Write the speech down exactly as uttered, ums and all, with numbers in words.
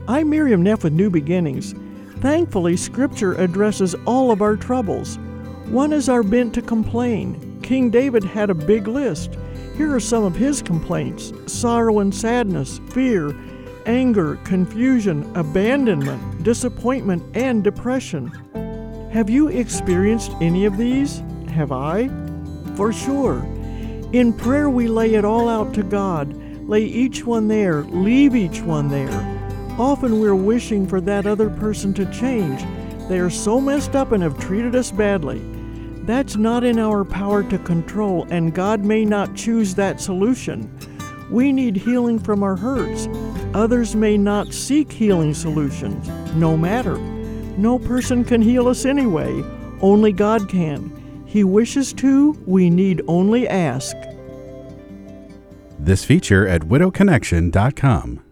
I'm Miriam Neff with New Beginnings. Thankfully, Scripture addresses all of our troubles. One is our bent to complain. King David had a big list. Here are some of his complaints: sorrow and sadness, fear, anger, confusion, abandonment, disappointment, and depression. Have you experienced any of these? Have I? For sure. In prayer, we lay it all out to God. Lay each one there, leave each one there. Often we're wishing for that other person to change. They are so messed up and have treated us badly. That's not in our power to control, and God may not choose that solution. We need healing from our hurts. Others may not seek healing solutions. No matter. No person can heal us anyway. Only God can. He wishes to. We need only ask. This feature at widow connection dot com.